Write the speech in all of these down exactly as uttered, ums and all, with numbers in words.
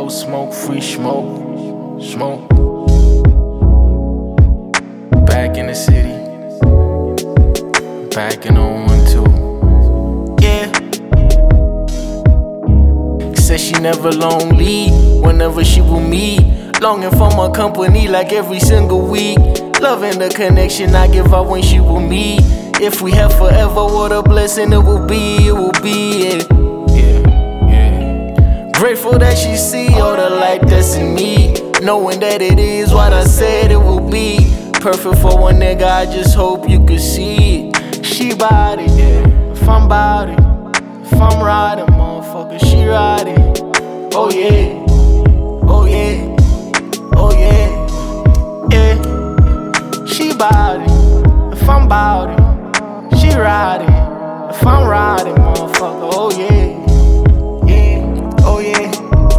smoke, free smoke, smoke. Back in the city, back in oh one two. Yeah. Said she never lonely whenever she with me. Longing for my company like every single week. Loving the connection I give out when she with me. If we have forever, what a blessing it will be, it will be, yeah. Yeah, yeah. Grateful that she see all the light that's in me. Knowing that it is what I said it will be. Perfect for one nigga, I just hope you could see it. She bout it, yeah. If I'm bout it, if I'm riding, motherfucker, she riding. Oh yeah, oh yeah, oh yeah, yeah. She bout it, if I'm bout it. She riding, if I'm riding, motherfucker, oh yeah, yeah, oh yeah,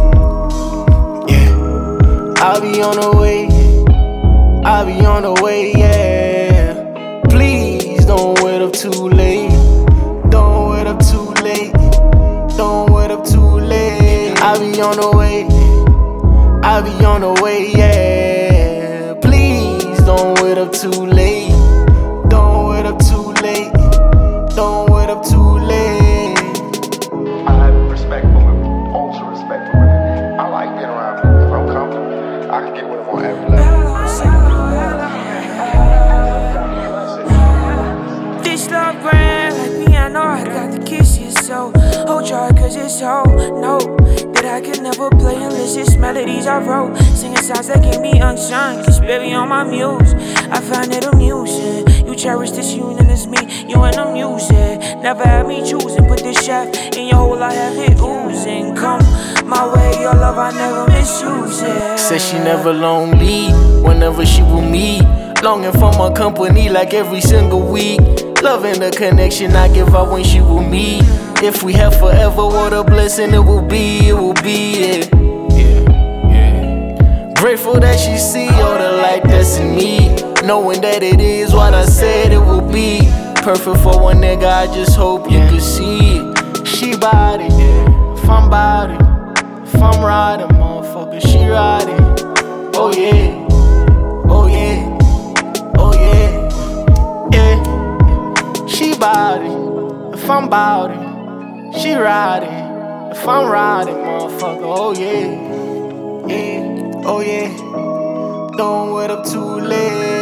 yeah. I'll be on the way, I'll be on the way, yeah. Please don't wait up too late, don't wait up too late, don't wait up too late. I'll be on the way, I'll be on the way, yeah. Please don't wait up too late, don't wait up too late. Don't wait up too late. I have respect for women, ultra respect for women. I like being around women. If I'm comfortable, I can get with them on every level. This love grand like piano, I got to kiss you so. Hold joy cause it's so no that I could never play unless it's melodies I wrote. Singing songs that get me unsung, just baby on my muse. I find it amusing. You cherish this union as me, you and the music. Never had me choosing, put this chef in your hole, I have it oozing. Come my way, your love, I never misuse it. Said she never lonely whenever she with me. Longing for my company like every single week. Loving the connection I give out when she with me. If we have forever, what a blessing it will be, it will be, yeah. Yeah, yeah. Grateful that she see all the light that's in me. Knowing that it is what I said it will be. Perfect for one nigga, I just hope you could see it. She bout it, yeah. If I'm bout it, if I'm riding, motherfucker, she riding. Oh yeah, oh yeah, oh yeah, yeah. She bout it, if I'm bout it, she riding. If I'm riding, motherfucker, oh yeah, yeah, oh yeah. Don't wait up too late.